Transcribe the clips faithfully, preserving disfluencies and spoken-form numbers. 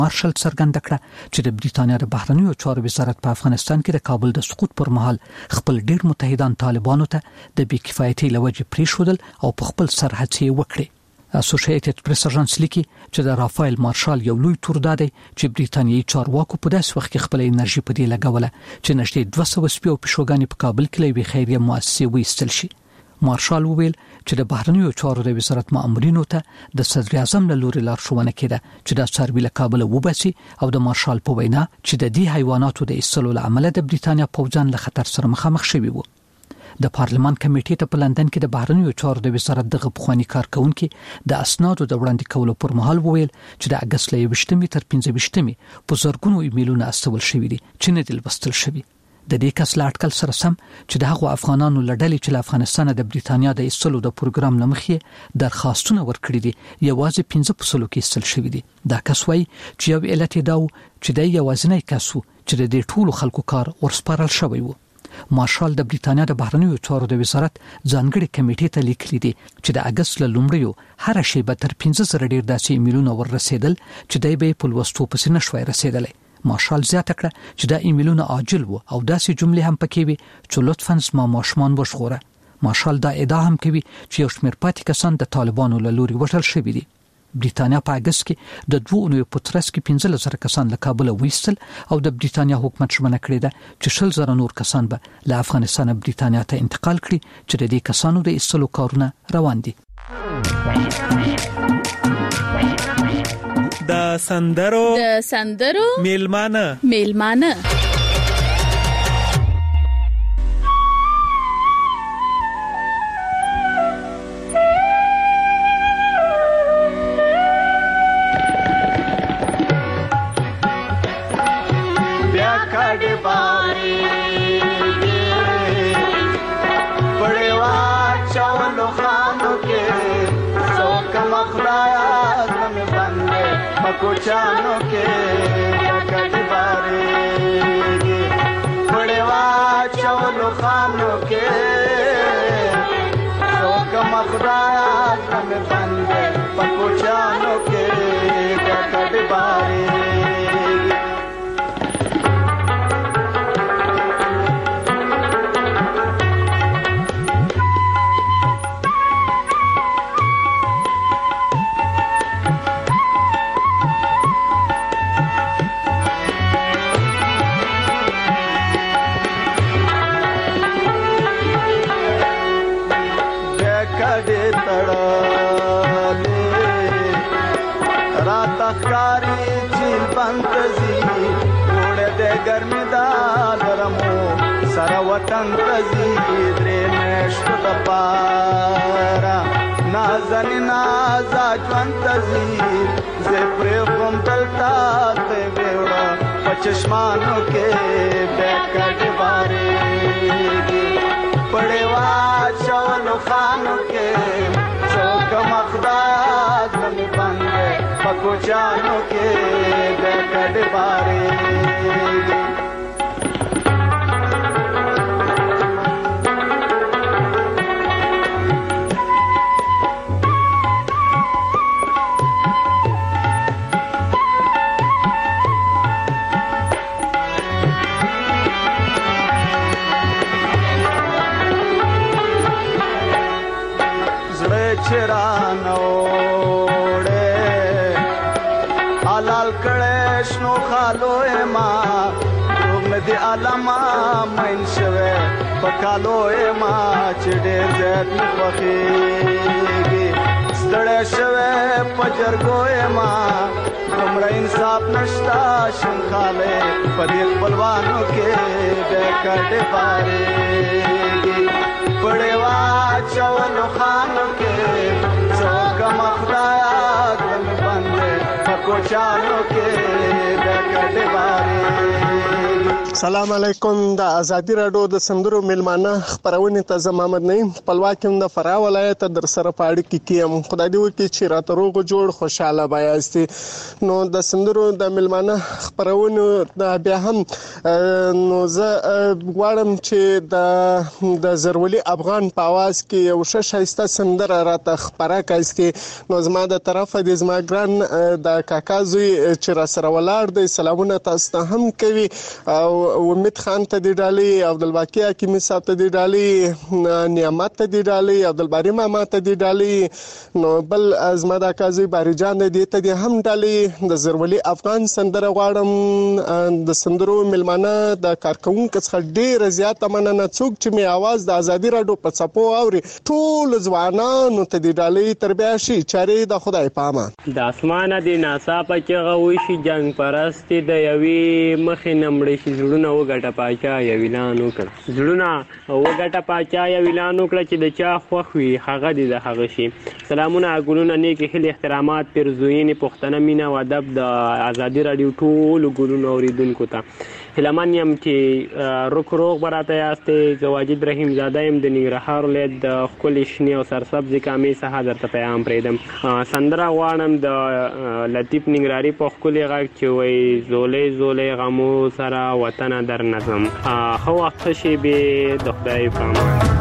مارشل څرګنده کړه چې د بریټانیا د بهرنیو چارو وزارت په افغانستان کې د کابل د سقوط پر مهال خپل ډیر متحدان طالبانو ته د بې کفایتۍ لوجې پریښودل او په خپل سر هڅې وکړي. اسوسییټډ پریس اژانس لیکي چې د رافایل مارشال یو لوی تور دادی چې بریټانیایي چارواکو په داس وخت کې خپل انرژي په دې لګوله چې نږدې دوه سوه سپیو پښوګانی په کابل کې لوي خیریه مؤسسې وایستل شي. مارشال وویل چې د بهرنیو چارو د وزارت مامورینو ته د صدر اعظم له لوري لارښوونه کړه چې د څاروي له کابل وباسي او د مارشال په وینا چې د دې حیواناتو د ایستلو لامل د بریټانیا پوځان له خطر سره مخامخ شوي وو. د پارلمان کمیټې ته په لندن کې د بهرنیو چارو د وزارت دغه پخوانی کارکونکي د اسنادو د وړاندې کولو پر مهال وویل چې د اگست له یوویشتمې تر پنځه ویشتمې په زرګونو ایمیلونه استول شوي دي چې نه دي لوستل شوي. د دې کس له اټکل سره سم چې د هغو افغانانو لړلې چې له افغانستان د بریټانیا د ایستلو د پروګرام لمخې درخواستونه ورکړي دي یوازې پنځه په سلو کې ایستل شوي دي. دا کس وایي چې یو علت دا و چې د یوازینی کس و چې د دې ټولو خلکو کار ورسپارل شوی و. مارشال د بریټانیا د بهرنیو چارو د وزارت ځانګړي کمیټې ته لیکلي دي چې د اگست له لومړیو هر شی به تر پنځه زره ډیر داسې ایمیلونه ورسېدل چې دای به په لوستو پسې نشوي رسیدلی. مارشال زیاته کړه چې دا ایمیلونه عاجل وو او داسې جملې هم پکې وي چې لطفاً زما ماشومان وژغوره. مارشال دا ادعا هم کوي چې یو شمېر پاتې کسان د طالبانو له لوري وژل شوي دي. بریټانیا په اگست کې د دوه اونیو په ترڅ کې پنځه زره کسان له کابل وایستل او د بریټانیا حکومت ژمنه کړې ده چې شل زره نور کسان به له افغانستان بریټانیا ته انتقال کړي چې د دې کسانو د ایستلو کارونه روان دي. د سندرو د سندرو میلمانه میلمانه कोचानो के कटबारे बड़ेवा चौलो खानो के शोक मखदाया रम बंदे पकोचानो के कटबारे गर्मी दा गरमो सर वतन तजी द्रे नष्ट दपारा नाजन नाजा ज्वंतजी जे प्रेम तलता ते बेवड़ा पचश्मानो के बैकट बारे पड़ेवा चवलो खानो के चौक मखदाज में बंदे पकोचानो के बैकट बारे علما منشوه پکالوه ما چډه زت پخېږي ستړې شوه پجرګوه ما کومره انصاف نشتا شنخاله پدې خپلوانو کې بیکټ بارېږي پړېوا چولو خانو کې څوک مخدایا ګم باندې پکوچانو کې بیکټ بارېږي. سلام علیکم. د ازادي راډیو د سندرو میلمانه خبرونه ته زه محمد نعیم خپلواکم د فراه ولایت در سره پاړی کې کیم. خدای دې وکړي چې راته روغ جوړ خوشاله بایاستي. نو د سندرو د میلمانه خبرونه د بیا هم نو زه غواړم چې د د زرولي افغان په आवाज کې یو ښه شایسته سندره راته خبره کاستي. نو زما د طرفه د زما ګران د کاکا زوی چې را سره ولاړ دی سلامونه تاسو ته هم کوي او امید خان ته دی ډالۍ عبدالباقی حکیمي صاحب ته دی ډالۍ نعمت ته دی ډالۍ عبدالباری ماما ته دی ډالۍ نو بل زما د کاکا زوی باری جان دی ته دی هم ډالۍ د زرولي افغان سندره غواړم د سندرو ملمانه د کارکونکو څخه ډیر زیات مننه څوک چې می आवाज د ازادي راډیو په څپو اوري ټول ځوانانو ته دی ډالۍ تربیه شي چاري د خدای پامه د اسمانه د ناسا په چغه وشي جنگ پرست د یوي مخې نمړې شي زړونه وګټه پاچا یو اعلان وکړ زړونه وګټه پاچا یو اعلان وکړ چې د چا خوښ وي هغه دې د هغه شي سلامونه ګلونه نیک هلي احترامات پرزوین پښتنه مینا او ادب د ازادي راډیو ټول ګلونه اوریدونکو ته هلمن یم چې روک روغ براته یاستې زه واجد رحیم زاده یم د ننګرهار ولایت د ښکلې شنې او سرسبزې کامې څخه درته پیغام پرېږدم سندره غواړم د لطیف ننګرهاري په ښکلې غږ چې وایي زولۍ زولۍ غمو سره وطنه در نظم ښه وخت ښه شېبې د خدای په امان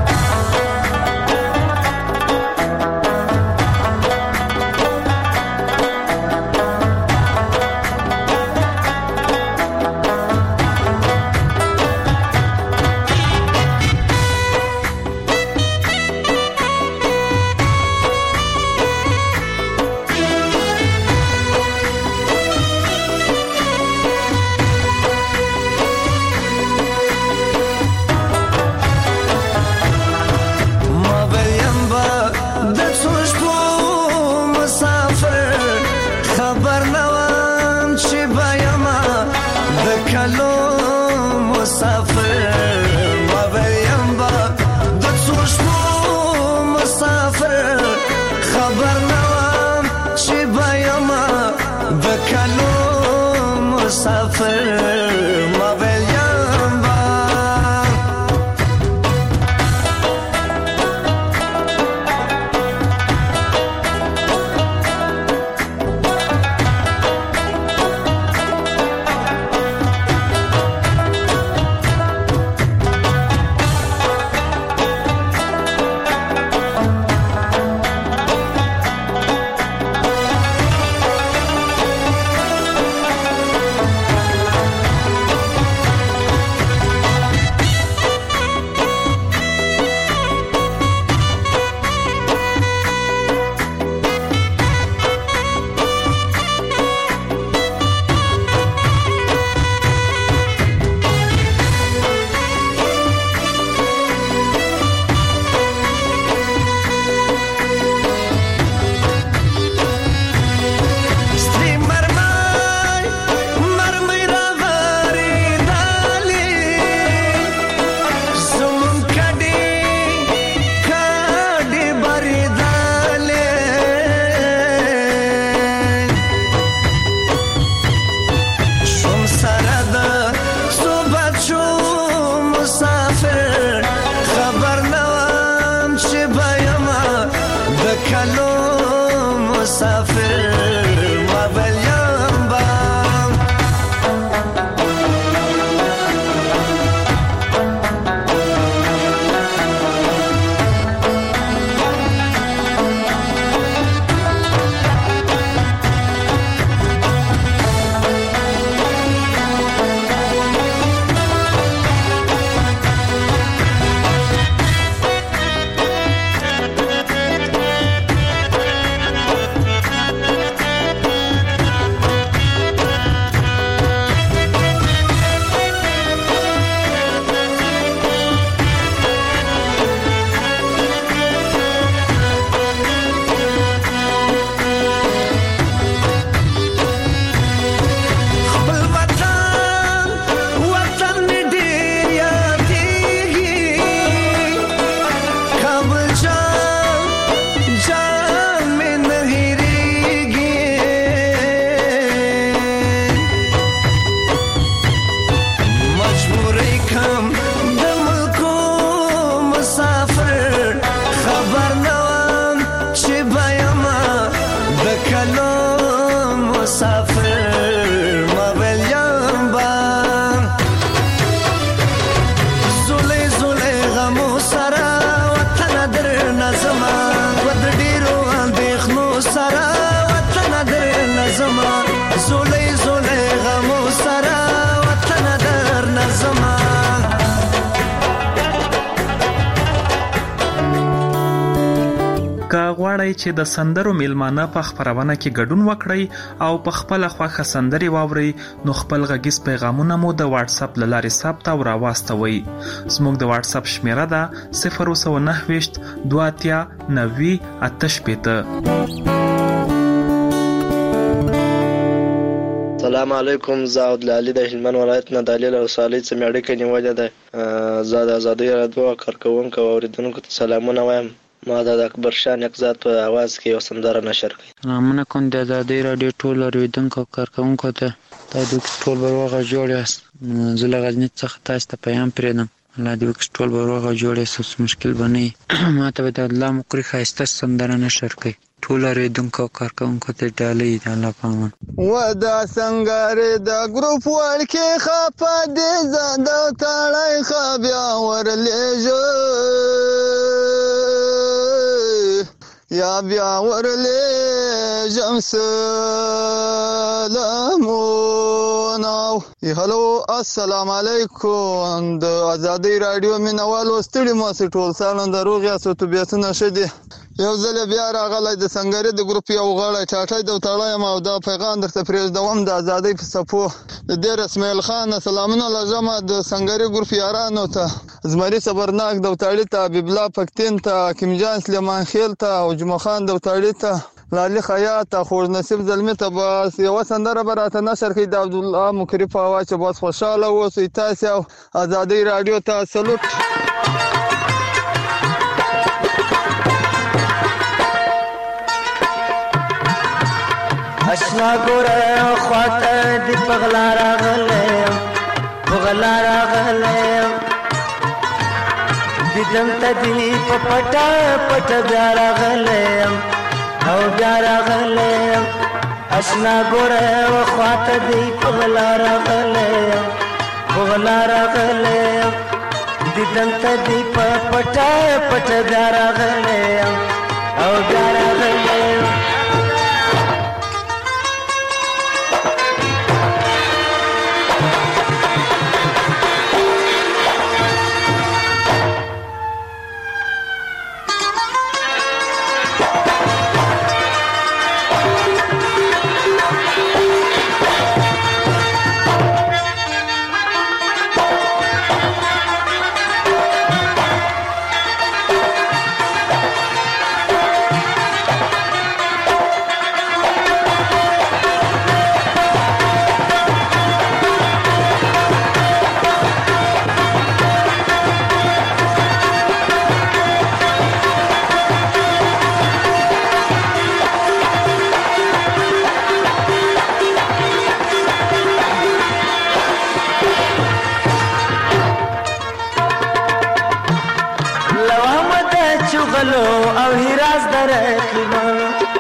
غواړئ چې د سندرو میلمانه په خپرونه کې ګډون وکړئ او په خپله خوښه سندرې واورئ نو خپل غږیز پیغامونه مو د واتس اپ له لارې ثبت او راواستوئ. زموږ د واتس اپ شمیره ده صفر اووه نهه ویشت دوه اتیا نوي اته شپېته. السلام علیکم. زه عبدالعلي د هلمند ولایت نه د لیل ولسوالۍ څخه مې اړیکه نیولې ده. زه د ازادۍ راډیو کارکوونکو او اورېدونکو ته سلامونه وایم. ما د اکبر شاه نقزاد په اواز کې یو سندره نشر کړې. سلامونه کوم د ازادۍ راډیو ټول اورېدونکو او کارکوونکو ته. تاسو ټول به روغه جوړ یاست. زه له غزني څخه تاسو ته پیغام پرېږدم. الله دې وکړي ټول به روغه جوړ یاست، مشکل به نه وي. ما ته به د الله مقري ښایسته سندره نشر کړئ. ټول اورېدونکو او کارکوونکو ته ډالۍ د الله په امان. ودا سنگارې د ګروپ ورکې خپه دې زده تړی ښه بیا ورلیږه یا بیا ورلیږم سلامونه. هلو السلام علیکم. د ازادۍ راډیو مینوالو ستړي ماسې ټول سالن د روغ یاستو طبیعتونه ښه دي. یو ځل بیا راغلی د سنګرې د ګروپ یو غړی ټاټی دوتاړی یم او دا پیغام درته پرېږدوم د ازادۍ په څپو. د دیر اسماعیل خان سلامونه لږمه د سنګرې ګروپ یارانو ته، زمري صبرناک دوتاړي ته، حبیب الله پکتین ته، حکیم جان سلیمان خیل ته او جمعه خان دوتاړي ته، لالي خیاط ته، خوږ نصیب زلمي ته. بس یوه سندره به راته نشر کړي د عبدالله مکري په اواز چې بس خوشحاله اوسئ. تاسې او ازادۍ راډیو ته سلوټ. اشنا ګوره خواته دی پغلا راغلیم پغلا راغلیم دیدم تا دی پا پتا پتا بیا راغلیم او بیا راغلیم. اشنا ګوره خواته دی پغلا راغلیم پغلا راغلیم دیدم تا دی پا پتا پتا بیا راغلیم او بیا راغلیم. او هراس در اقلیمان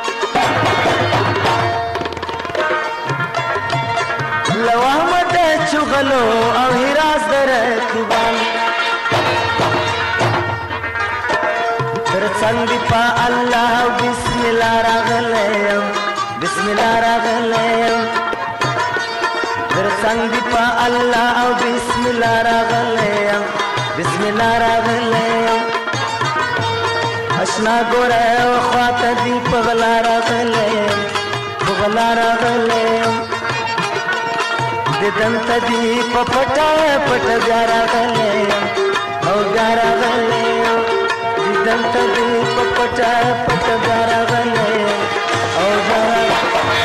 لو احمد چغلو او هراس در اقلیمان در څنګه په الله بسم الله راغلم بسم الله راغلم در څنګه په الله او بسم الله راغلم بسم الله راغلم. اشنا ګوره خواته دی پغلا راغلیم پغلا راغلیم دیدم تا دی پا پتا پتا بیا راغلیم او بیا راغلیم دیدم تا دی پا پتا پتا بیا راغلیم او بیا راغلیم.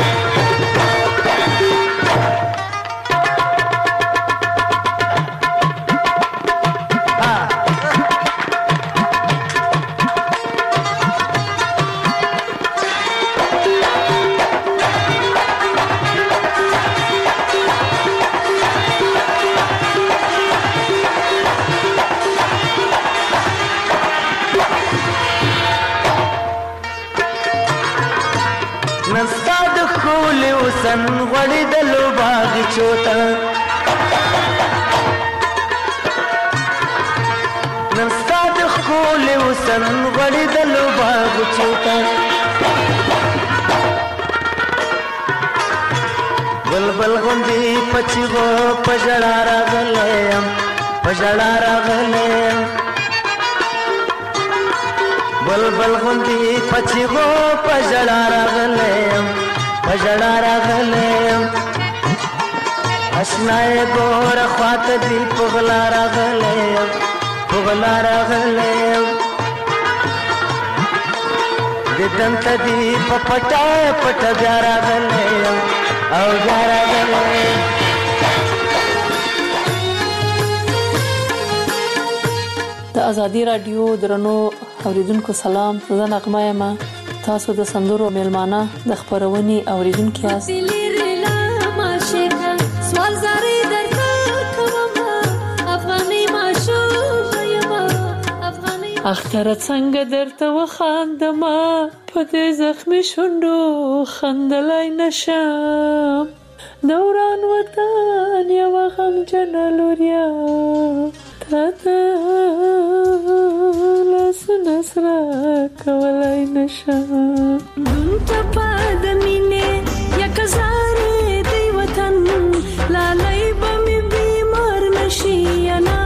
وسن غړي د لوباغي چوتا نن ستاد خول وسن غړي د لوباغي چوتا بلبل غوندي پچغو پجړا راغلم پجړا راغلم بلبل غوندي پچغو پجړا راغلم پجړا راغلم اشنای ګور خواته دی پغلا راغلم پغلا راغلم ددنت دی پپټا پټ بیا راغلم او بیا راغلم. د ازادي رادیو درنو اوریدونکو سلام، زه نغمه یم. تاسو د سندرو میلمانه د خبرونې اوریدونکو یاست. اختر څنګه درته وخاندما په دې زخمي شونډو خندلای نشم دوران وطن یو غم جن لوریا تاته لاس نسرا کولای نشم دون ټپا د مینې یک زارې دی وطن لالای بمې بیمار نشي انا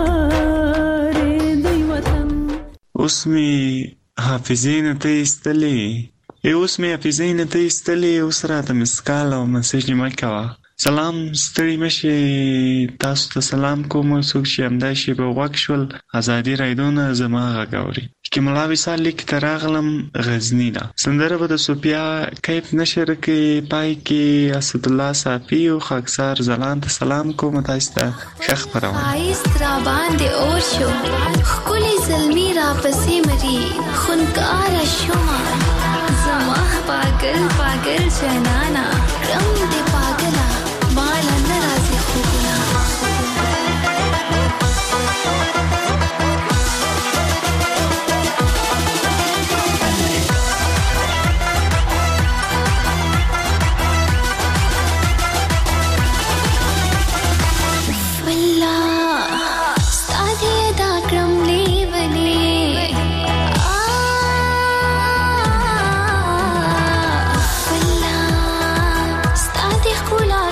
اوس می حافظې نه ته ایستلې ای اوس می حافظې نه ته ایستلې اوس راته مسکال او مسیج نیمه کوه. سلام، ستړي مشي، تاسو ته سلام کوم. څوک چې همدا شی به غوږ شول ازادي رادیو نه زما غږ اوري. کې ملا وصال لیک ته راغلم غزني نه. سندره به د سوپیا کیف نشر کې پای کې اسد الله صافي او خاکسار زلان ته سلام کوم. تاسو ته ښه خبرونه آیست را باندې اور شو خولي زلمی را پسې مری خونکار شوما زما پاگل پاگل جنانا رم دې پاگلا مالا نرازي خوبنا Kula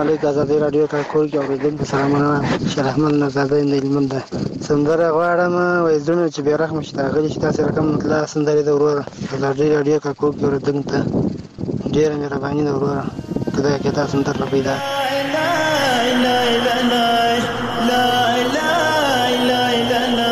علیکم. ازادي رادیو کارکول کې اوریدونکو سلامونه. شیر احمد نزاده نیلمن ده. سندره غواړم وای زړه چې بیرغ مشتاغلی چې تاسو رقم مطلع سندره د وروره. ازادي رادیو کارکول کې اوریدونکو ته ډیره مهرباني ده وروره. خدای کې تاسو سندره پیدا. لا لا لا لا لا لا لا لا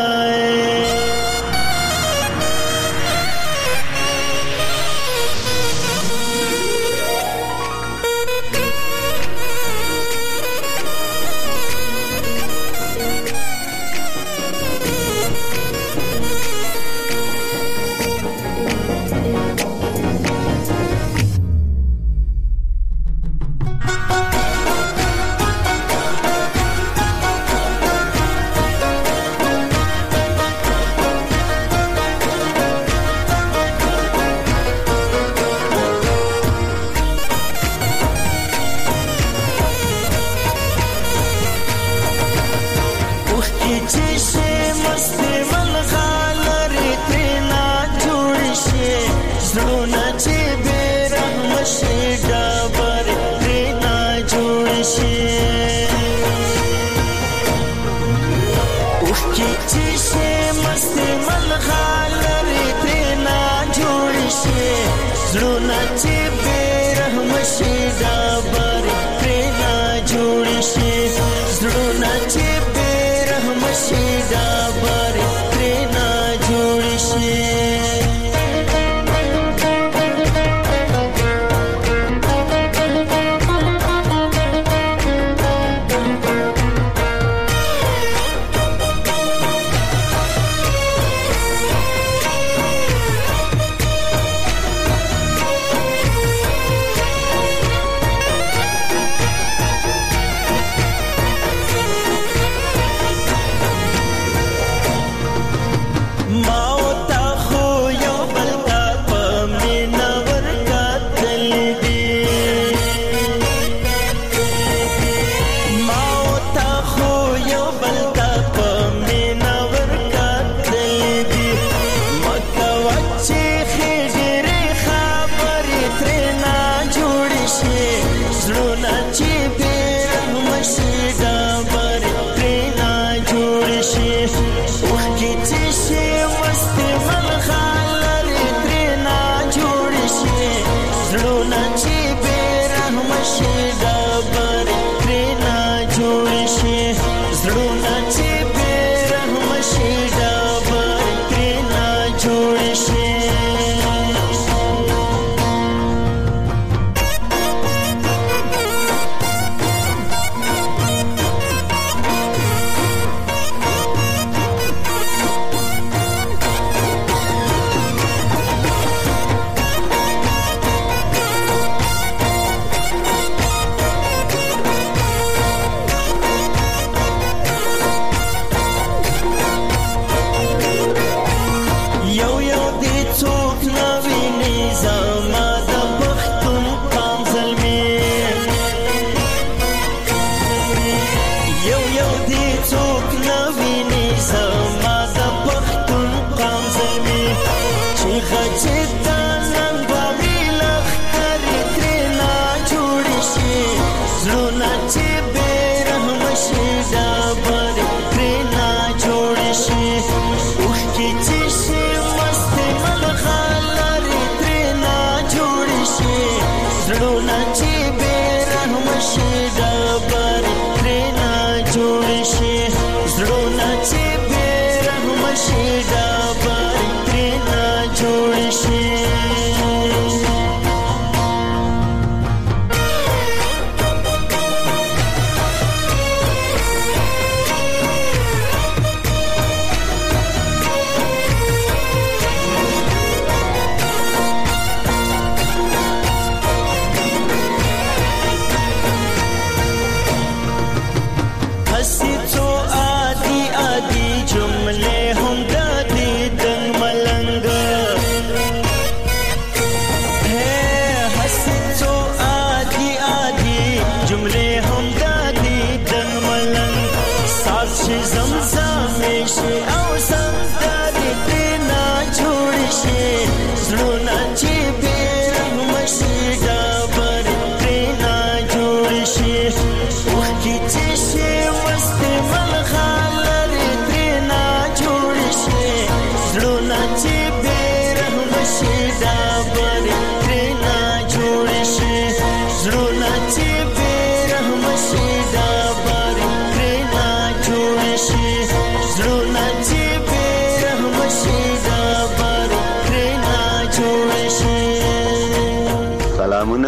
Shit.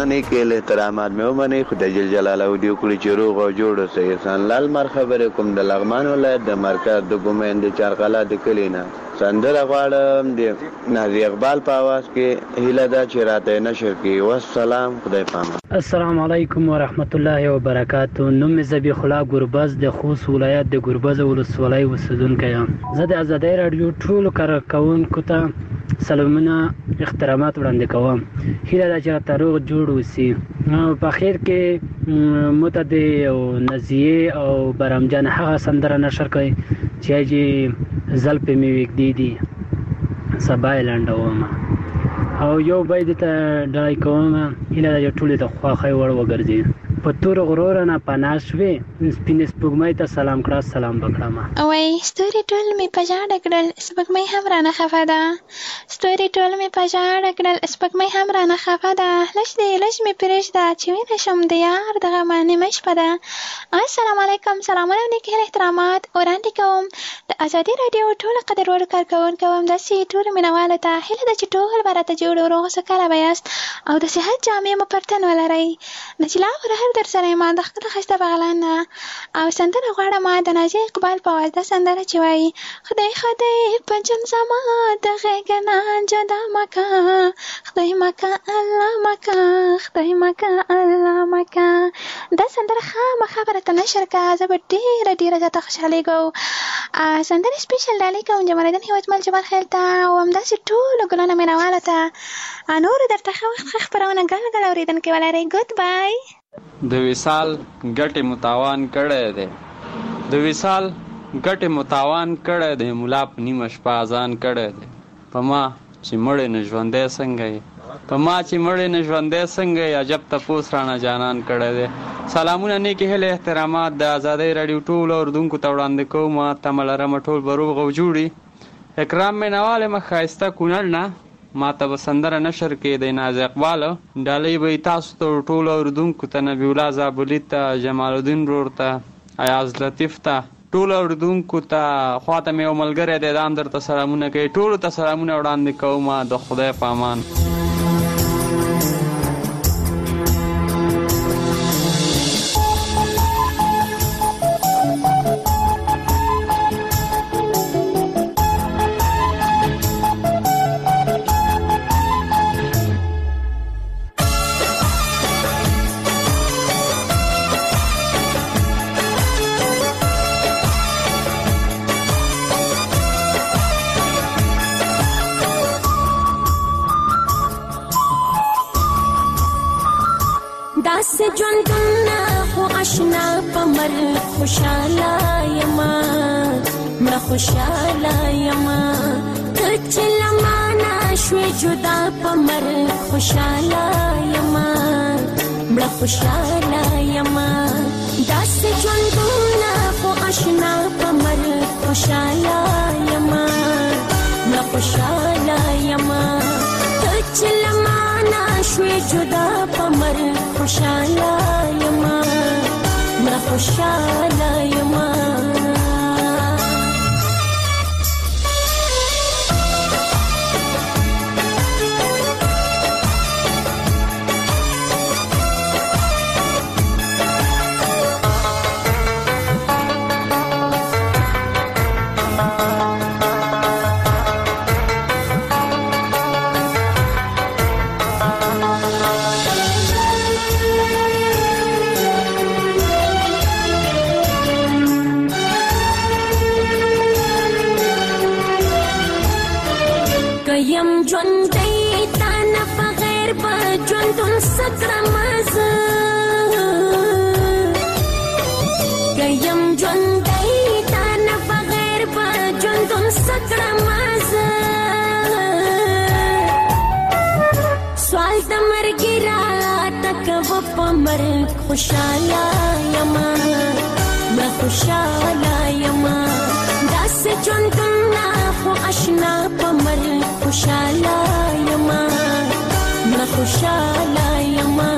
ومني کې احترامات مې ومني. خدای جل جلاله دې وکړي چې روغ او جوړ اوسئ. احسان لال مر خبرې کوم د لغمان ولایت د مرکز د ګومین د چارقلا د کلي نه. سندره غواړم د نازي اقبال په اواز کې هیله ده چې راته نشر کړي. والسلام، خدای پامان. السلام علیکم ورحمت الله وبرکاتہ. نوم ذبیح الله ګربز د خوست ولایت د ګربز ولسوالۍ اوسیدونکی یم. زه د آزادۍ رادیو ټولو کارکوونکو ته سلامونه احترامات وړاندې کوم. هیله ده چې راته روغ جوړ اوسي. په خیر کې متدي او نزیه او برامجان هغه سندره نشر کوي چې زل په می وګدي دي سبا لاندوم او یو باید ته دای کوم. هیله ده ټول ته خواخې ور وګرځي. په تور غرور نه پناشوي سپینس پګمای ته سلام کړه سلام وکړم. اوای ستوري ټول می پجاړ کړل سپګمای هم را نه خفه ده. ستوري ټول می پجاړ کړل سپګمای هم را نه خفه ده. لښ دې لښ می پرېش ده چې وینې شم د یار دغه باندې مش پده. السلام علیکم، سلامونه نیکه احترامات وړاندې کوم د آزادۍ رادیو ټول قدر ور کارکون کوم د سی ټول مینواله ته هیله ده چې ټول برته جوړ روغ سکاله بیاست او د صحت جامع مپرتن ولري. نجلا ور در سره ما د خپل خسته بغلان او سندره غواړم ما د نازي اقبال په واده سندره چې وایي خدای خدای پنځم زما د غږنا جدا مکا خدای مکا الله مکا خدای مکا الله مکا. دا سندره خامه خبره ته نشر کا زه به ډیره ډیره زیاته خوشحاله کوم. سندره سپیشل ډالۍ کوم جمالدین هیوتمل جبال خیل ته او همداسې ټولو ګلانو مینواله ته نور درته ښه وخت ښه خپرونه ګل ګل اورېدونکي ولرئ. ګود بای. د وصال ګټې متاوان کړی دی د وصال ګټې متاوان کړی دی ملا په نیمه شپه اذان کړی دی. په ما چې مړی نه ژوندی څنګه یې په ما چې مړی نه ژوندی څنګه یې عجب تپوس رانه جانان کړی دی. سلامونه نیکې هیلې احترامات د آزادۍ راډیو ټولو اورېدونکو ته وړاندې کوم. تمه لرمه ټول به روغ او جوړي. اکرام مینوال یم ښایسته کونړ نه. ما ته به سندره نشر کې د ناز اقبال ډالۍ به تاسو ته ټول اوردونکو ته نبی الله زابلی ته جمال الدین رور ته ایاز لطیف ته ټول اوردونکو ته خواته مې یو ملګری دی دام درته سلامونه کوي. ټولو ته سلامونه وړاندې کوم د خدای په امان. داسې ژوندونه خو اشنا په مرګ خوشحاله یما مړه خوشحاله یما ته چې له مانه شوې جدا په مرګ خوشحاله یما مړه خوشحاله یما. داسې ژوندونه خو اشنا په مرګ خوشحاله یما مړه خوشحاله یما ته چې له مانه شوې جدا په مرګ خوشحاله یما مړه خوشحاله یما. یم ژوندی تا نه بغیر به ژوندون سکړم زه که یم ژوندی تا نه بغیر به ژوندون سکړم زه سوال د مرګ راته کوه په مرګ خوشحاله یما مړه خوشحاله یما. داسې ژوندونه خو اشنا په مرګ خوشحاله یما مړه خوشحاله یما.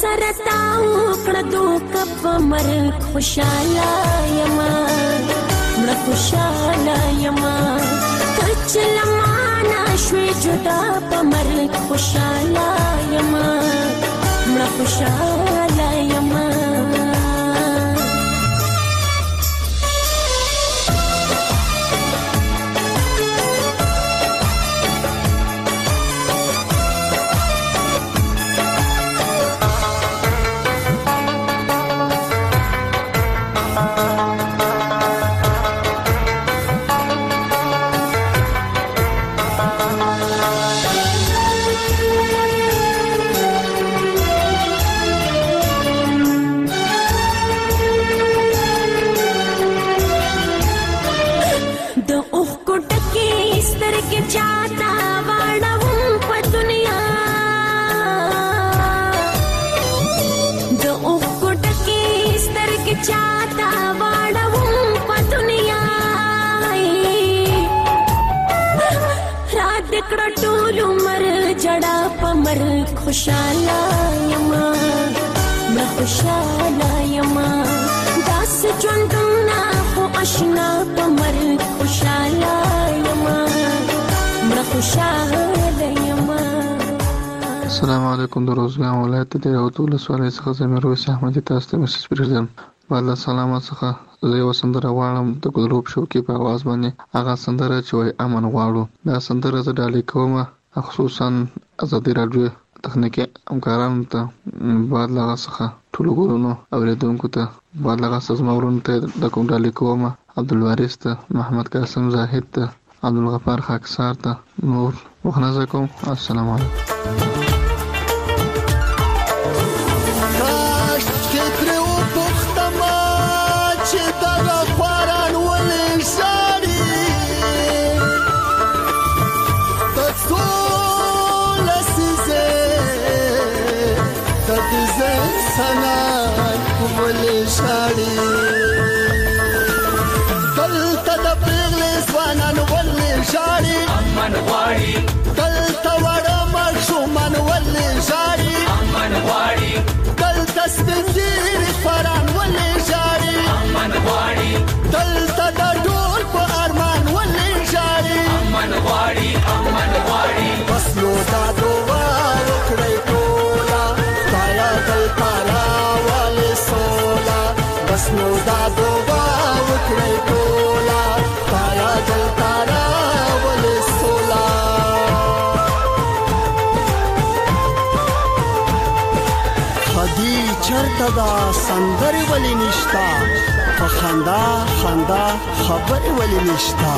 سره تا وکړه دوکه په مرګ خوشاله یما مړه خوشاله یما ته چې له مانه شوې جدا په مرګ خوشاله یما مړه خوشاله یما خوشاله یما مړه خوشاله یما داسې ژوندونه خو اشنا په مرګ خوشاله یما مړه خوشاله یما. السلام علیکم. د روزګان ولایت د راوتو ولسوالۍ څخه زه میرویس احمدي تاسو ته مسج پرېږدم. بعد له سلامه څخه زه یوه سندره غواړم د ګلروب شوقي په اواز باندې. هغه سندره چې وایي امن غواړو. دا سندره زه ډالۍ کومه خصوصا ازادي راډیو تخنیکي همکارانو ته، بعد له هغه څخه ټولو ګورونو اورېدونکو ته، بعد له هغه څخه زما ورونو ته د کوم ډالۍ کومه عبدالوارث ته، محمد قاسم زاهد ته، عبدالغفار خاکسار ته، نور وخت کوم. السلام علیکم. دلته وړه ماشومان ولې ژاړي امن غواړي، دلته سپین ږیري خواران ولې ژاړي امن غواړي، دلته د ډول په ارمان ولې ژاړي امن غواړي امن غواړي. بس نو دا دعا وکړئ ټوله خدایه دلته راولې سوله. بس نو دا دعا وکړئ ټوله خدایه دلته راولې سوله. خدي چرته دا سندرې ولې نشتا، په خندا خندا خبرې ولې نشتا.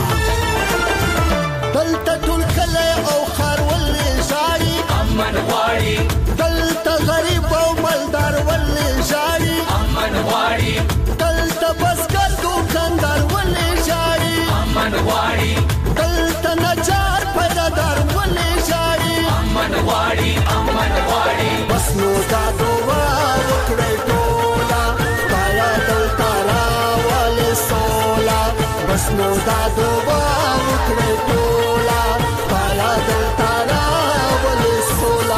دلته ټول کلی او ښار ولې ژاړي امن غواړي، دلته غریب او مالدار ولې ژاړي امن غواړي، دلته بزګر دوکاندار ولې ژاړي امن غواړي، دلته نجار پیدادار ولې ژاړي امن غواړي امن غواړي. بس نو دا دعا وکړئ ټوله خدایه دلته راولې سوله. بس نو دا دعا وکړئ ټوله خدایه دلته راولې سوله.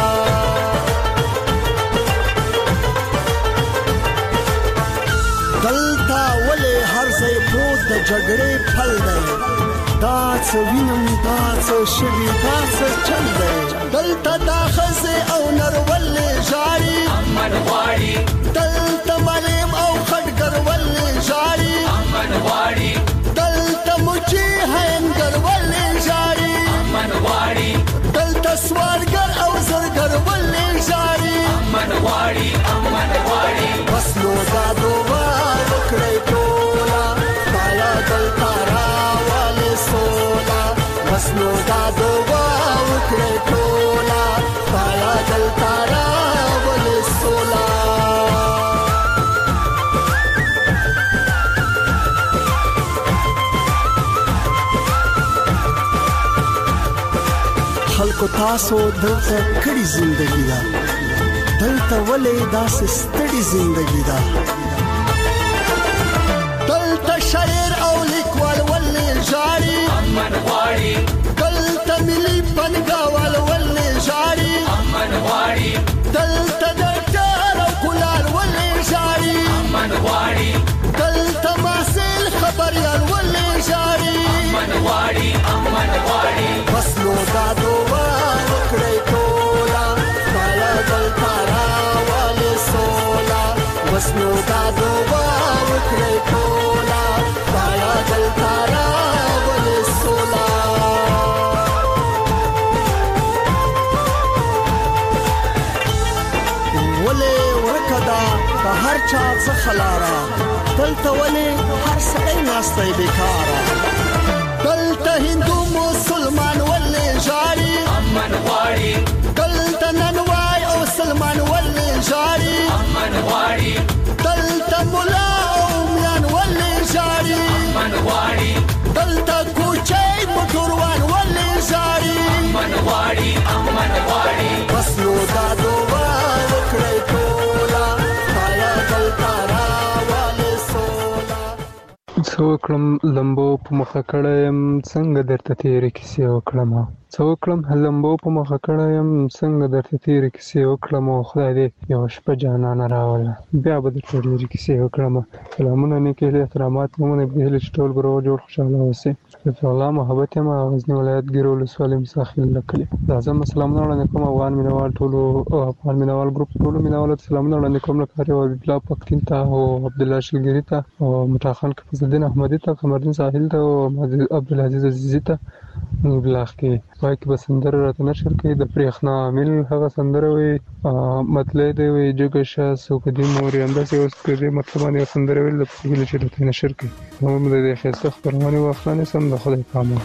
دلته ولې هر ځای پروت د جګړې پل دی، دا څه وینم دا څه شوي دا څه چل دی. دلته دا ښځې او نر ولې ژاړي امن غواړي، دلته معلم او خټګر ولې ژاړي امن غواړي، دلته مچي هینګر ولې ژاړي امن غواړي، دلته سوالګر او زرګر ولې ژاړي امن غواړي امن غواړي. بس نو دا دعا وکړئ ټوله خدایه دلته راولې سوله. بس نو دا دعا وکړئ ټوله خدایه دلته راولې سوله. خلکو تاسو دلته کړي زندگی ده، دلته ولې داسې ستړي زندگی ده. دلته شاعر او لیکوال ولې ژاړي امن غواړي، دلته ملي بنګاوال ولې ژاړي امن غواړي، دلته د بس نو دا دوبا وکړی ټولا بایا دلته راولې سولا ولې ورکه دا په هر چا څخه لاره دلته ولې هر سړی ناستی بیکاره دلته هندو مسلمان ولې ژاړي امن غواړي دلته ننوای او سلمان ولې ژاړي امن غواړي دلته مولا او میان ولې ژاړي امن غواړي دلته کوچۍ موټروان ولې ژاړي امن غواړي امن غواړي بس نو دا دوبا وکړی ټولا آیا دلته راولې سولا څه وکړم لمبو په مخه کړی یم څنګه درته تېرې کیسې وکړم څه وکړم لمبو په مخه کړی یم څنګه درته تېرې کیسې وکړم او خدای دې یوه شپه جانانه راوله بیا به درته ډېرې کیسې وکړم سلامونه نیکې هیلې احترامات مې دې هیلې چې ټول به روغ جوړ خوشحاله اوسئ لطف الله محبت یم غزني ولایت ګیرو ولسوالۍ مساخیل له کلي راځم سلامونه وړاندې کوم افغان مینوال ټولو افغان مینوال ګروپ ټولو مینوالو ته سلامونه وړاندې کوم لکه هر یو عبدالله پختین ته او عبدالله شلګري ته او مټا خان فضلالدین احمدي ته قمردین ساحل ته او عبدالعزیز عزیزي ته بلاغ کې وایي کې به سندره راته نشر کوي د برېښنا عامل هغه سندره وایي مطلع دی وایي جګه شه سوکدي مورې همداسې اوس که دې مطلب باندې یوه سندره ویل د هیله چې راته نشر کوي هم د دې ښایسته خپرونې واخله نیسم د خدای په امان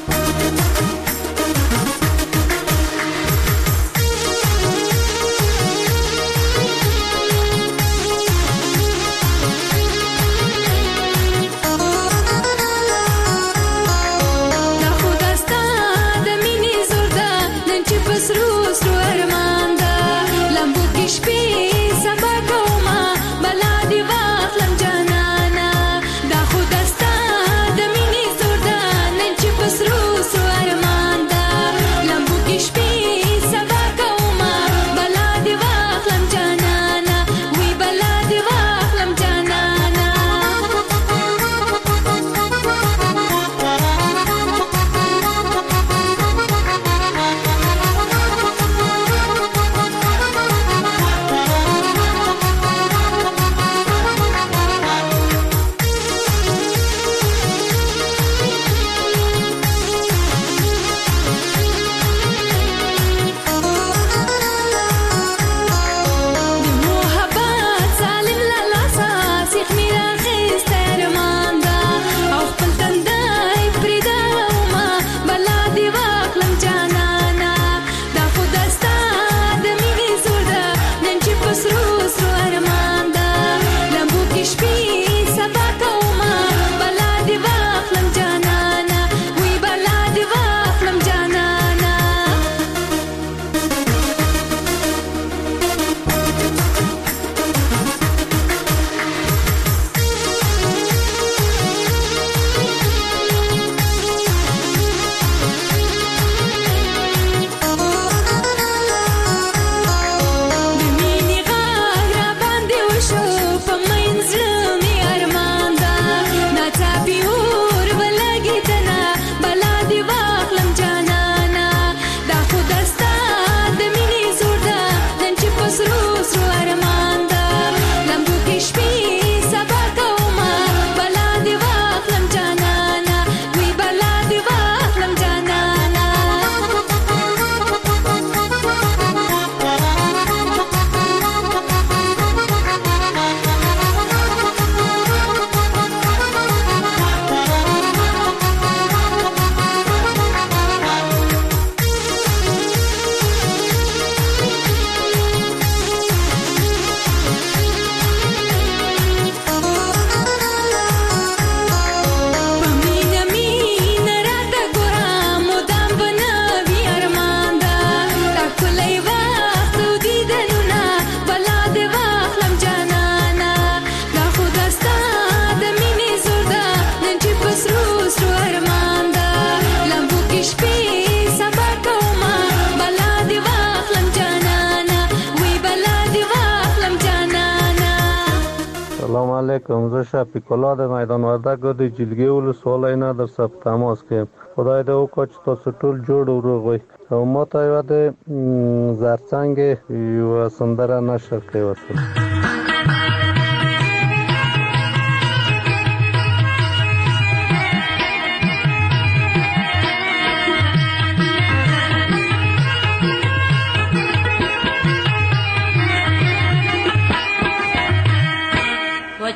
علیکم زه شفیق الله د میدان وردګو د جلګې ولسوالۍ نه در ثبت تماس کوم خدای دې وکړي چې تاسو ټول جوړ او روغ وئ او ما ته یو د زرڅانګې یوه سندره نشر کړې وه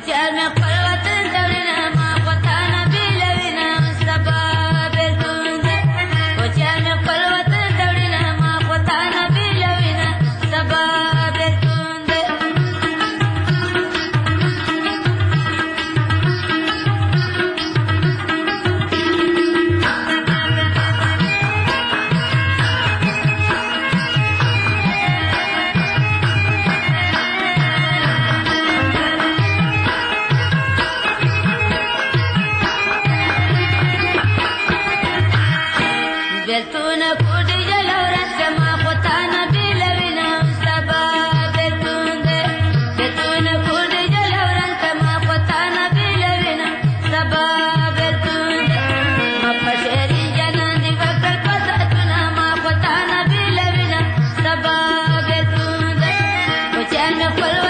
Jangan